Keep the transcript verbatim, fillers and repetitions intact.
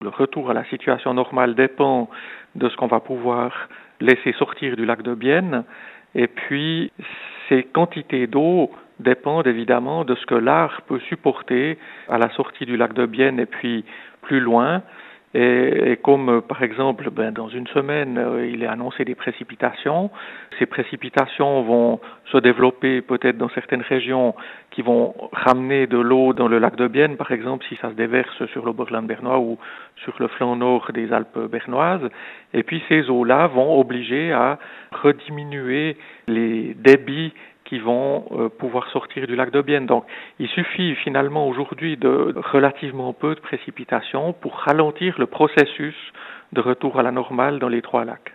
Le retour à la situation normale dépend de ce qu'on va pouvoir laisser sortir du lac de Bienne. Et puis, ces quantités d'eau dépendent évidemment de ce que l'Ars peut supporter à la sortie du lac de Bienne et puis plus loin. Et, et comme par exemple, ben, dans une semaine, euh, il est annoncé des précipitations. Ces précipitations vont se développer peut-être dans certaines régions qui vont ramener de l'eau dans le lac de Bienne, par exemple, si ça se déverse sur l'Oberland bernois ou sur le flanc nord des Alpes bernoises. Et puis ces eaux-là vont obliger à rediminuer les débits qui vont euh, pouvoir sortir du lac de Bienne. Donc, il suffit finalement aujourd'hui de relativement peu de précipitations pour ralentir le processus de retour à la normale dans les trois lacs.